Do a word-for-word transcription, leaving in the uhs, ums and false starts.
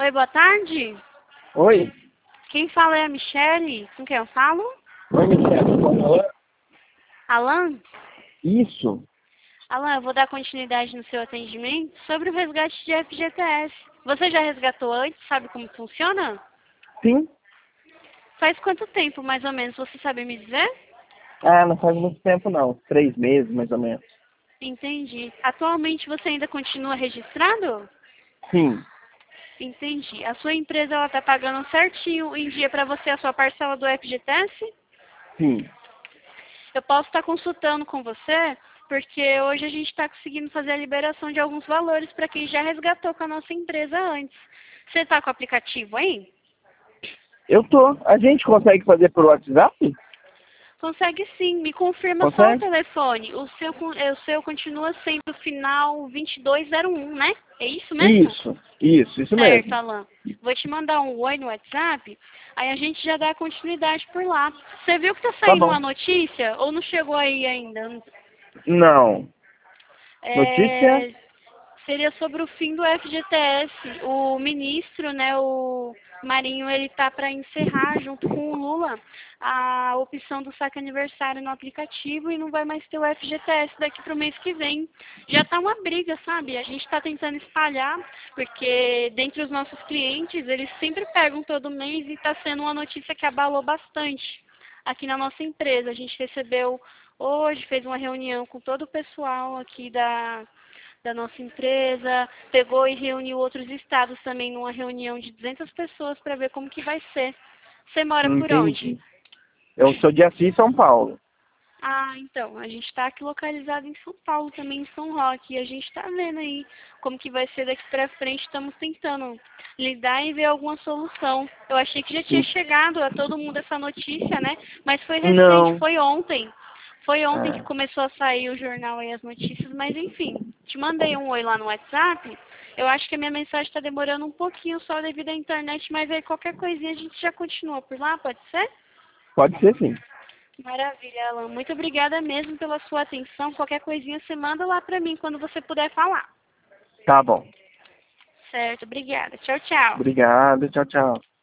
Oi, boa tarde. Oi? Quem fala é a Michele. Com quem eu falo? Oi, Michele. Alan? Isso. Alan, eu vou dar continuidade no seu atendimento sobre o resgate de F G T S. Você já resgatou antes? Sabe como funciona? Sim. Faz quanto tempo, mais ou menos? Você sabe me dizer? Ah, não faz muito tempo não. Três meses, mais ou menos. Entendi. Atualmente você ainda continua registrado? Sim. Entendi. A sua empresa ela está pagando certinho em dia para você a sua parcela do F G T S? Sim. Eu posso estar consultando com você, porque hoje a gente está conseguindo fazer a liberação de alguns valores para quem já resgatou com a nossa empresa antes. Você está com o aplicativo aí? Eu tô. A gente consegue fazer por WhatsApp? Consegue sim. Me confirma só o Consegue? telefone. O seu, con- é, o seu continua sendo o final vinte e dois zero um, né? É isso mesmo? Isso. Isso, isso Certo, mesmo. Alan. Vou te mandar um oi no WhatsApp, aí a gente já dá continuidade por lá. Você viu que tá Tá saindo bom. uma notícia ou não chegou aí ainda? Não. Notícia? É, seria sobre o fim do F G T S. O ministro, né, o Marinho, ele tá para encerrar junto com o Lula a opção do saque aniversário no aplicativo e não vai mais ter o F G T S daqui para o mês que vem. Já tá uma briga, sabe? A gente está tentando espalhar, porque dentre os nossos clientes, eles sempre pegam todo mês e está sendo uma notícia que abalou bastante aqui na nossa empresa. A gente recebeu hoje, fez uma reunião com todo o pessoal aqui da da nossa empresa, pegou e reuniu outros estados também numa reunião de duzentas pessoas para ver como que vai ser. Você mora Não por onde? entendi. Eu sou de Assis, São Paulo. Ah, então, a gente está aqui localizado em São Paulo, também em São Roque, e a gente está vendo aí como que vai ser daqui para frente, estamos tentando lidar e ver alguma solução. Eu achei que já tinha chegado a todo mundo essa notícia, né? Mas foi recente, Não. foi ontem. Foi ontem que É. começou a sair o jornal aí, as notícias, mas enfim, te mandei um oi lá no WhatsApp. Eu acho que a minha mensagem está demorando um pouquinho só devido à internet, mas aí qualquer coisinha a gente já continua por lá, pode ser? Pode ser sim. Maravilha, Alan. Muito obrigada mesmo pela sua atenção. Qualquer coisinha você manda lá para mim quando você puder falar. Tá bom. Certo, obrigada. Tchau, tchau. Obrigado. Tchau, tchau.